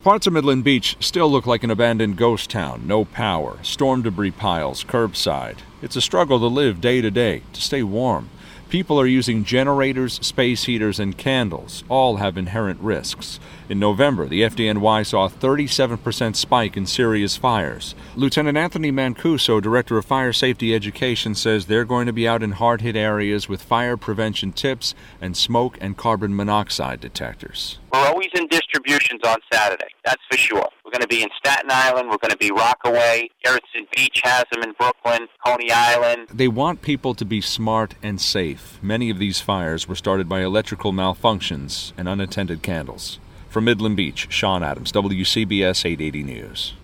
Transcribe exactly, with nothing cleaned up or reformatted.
Parts of Midland Beach still look like an abandoned ghost town. No power, storm debris piles, curbside. It's a struggle to live day to day, to stay warm. People are using generators, space heaters, and candles. All have inherent risks. In November, the F D N Y saw a thirty-seven percent spike in serious fires. Lieutenant Anthony Mancuso, Director of Fire Safety Education, says they're going to be out in hard-hit areas with fire prevention tips and smoke and carbon monoxide detectors. We're always in distributions on Saturday, that's for sure. We're going to be in Staten Island, we're going to be Rockaway, Gerritsen Beach has them in Brooklyn, Coney Island. They want people to be smart and safe. Many of these fires were started by electrical malfunctions and unattended candles. From Midland Beach, Sean Adams, W C B S eight eighty News.